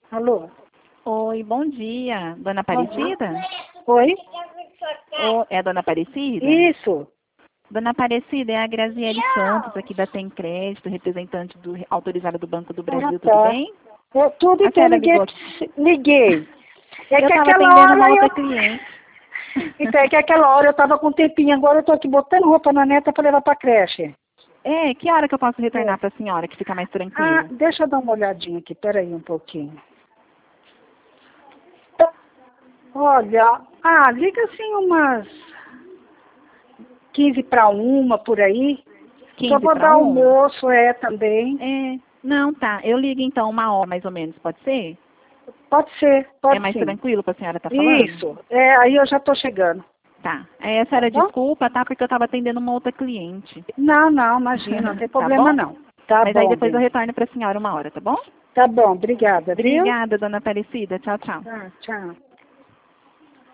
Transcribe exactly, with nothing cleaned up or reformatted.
Alô? Oi, bom dia. Dona Aparecida? Oi? Ô, é a Dona Aparecida? Isso. Dona Aparecida, é a Graziele Santos, aqui da Tem Crédito, representante do, autorizada do Banco do Brasil, Ah, tudo tá. bem? Eu, tudo A que eu senhora liguei. ligou. Liguei. É Eu que estava aquela atendendo uma hora outra eu. cliente. Então, é que aquela hora eu tava com um tempinho, agora eu tô aqui botando roupa na neta pra levar pra creche. É, que hora que eu posso retornar É. para a senhora, que fica mais Ah, tranquilo? deixa eu dar uma olhadinha aqui, peraí um pouquinho. Olha, ah, liga assim umas quinze para uma por aí. Só quinze vou para dar uma? almoço, é, também. É, não, tá. Eu ligo então uma hora mais ou menos, pode ser? Pode ser, É pode mais sim. tranquilo para a senhora estar falando? Isso, é, aí eu já tô chegando. Tá. Aí a Tá senhora bom? desculpa, tá? Porque eu estava atendendo uma outra cliente. Não, não, imagina, não tem Tá problema bom? não. Tá Mas aí bom, depois eu bem. retorno para a senhora uma hora, tá bom? Tá bom, obrigada, viu? Obrigada, Dona Aparecida. Tchau, tchau. Tá, tchau.